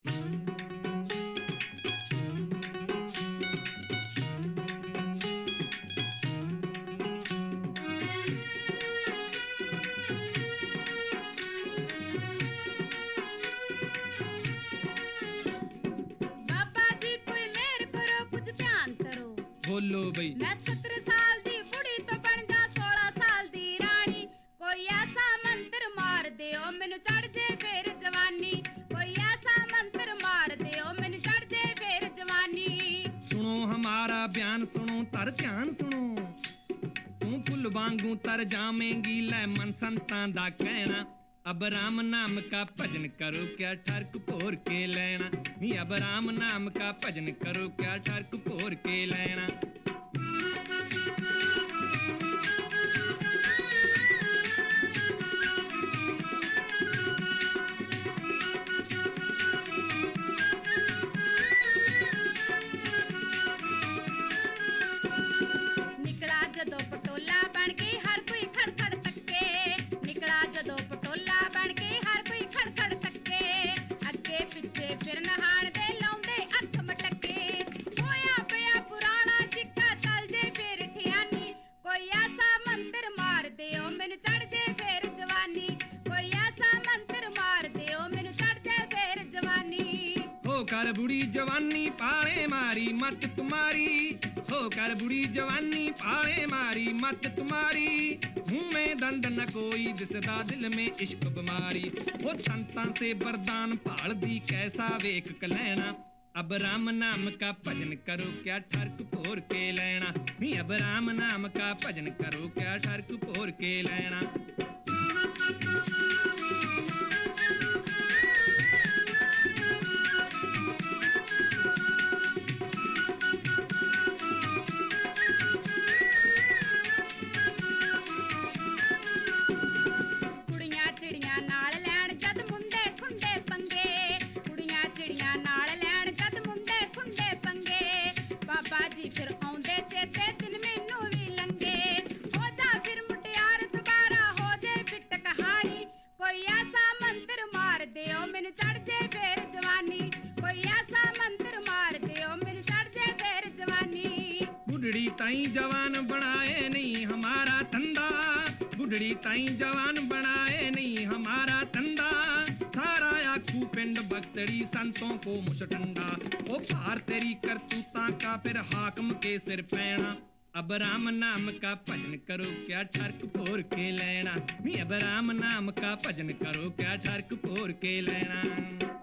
बोलो बई। मैं 17 साल दी बुढ़ी तो बन जा 16 साल दी रानी, कोई ऐसा मंत्र मार दियो मैनू चढ़ दे फिर जवानी, कोई ऐसा मंत्र मार दियो मैनू चढ़ दे फिर जवानी। सुनो हमारा बयान सुनो तर ध्यान सुनो, तू फुल वांगू तर जावेंगी लै मन संतां दा कहना। अब राम नाम का भजन करो क्या ठरक भोर के लेना, नी अब राम नाम का भजन करो क्या ठरक भोर के लेना। निकला जदों पटोला बन के हर कोई खड़खड़ तक्के, निकला जदों पटोला बन के हर कोई खड़खड़ तक्के, अगे पिछे फिर नहाण दे लाउंदे अख मटके, होया पिया पुराना शिक्का चल जे फिर ठियानी, कोई ऐसा मंत्र मार दियो मैनू चढ़ जे फिर जवानी, कोई ऐसा मंत्र मार दियो मैनू चढ़ जे फिर जवानी। हो कर बुढ़ी जवानी पाले मारी मत तुम्हारी, हो कर बुढ़ी जवानी पाले मारी मत तुम्हारी, मुंह में दंड न कोई दिसदा दिल में इश्क बीमारी। वो संतां से वरदान भाल दी कैसा वेख कलैना, अब राम नाम का भजन करो क्या ठरक भोर के लेना, नी अब राम नाम का भजन करो क्या ठरक भोर के लेना। बाबा जी फिर आउंदे चेते दिन मैनू भी लंगे, हो जा फिर मुटियार दोबारा हो जाए फिट कहानी, कोई ऐसा मंत्र मार दियो मैनू चढ़ जे फिर जवानी, कोई ऐसा मंत्र मार दियो मैनू चढ़ जे फिर जवानी। बुढ़ड़ी ताई जवान बनाए नहीं हमारा धंधा, बुढ़ड़ी ताई जवान बनाए नहीं हमारा धंधा, सारा आखू पिंड बख्तरी संतों को मुशटंडा, ओ भार तेरी करतूता का फिर हाकम के सिर पैना। अब राम नाम का भजन करो क्या ठरक भोर के लेना, अब राम नाम का भजन करो क्या ठरक भोर के लेना।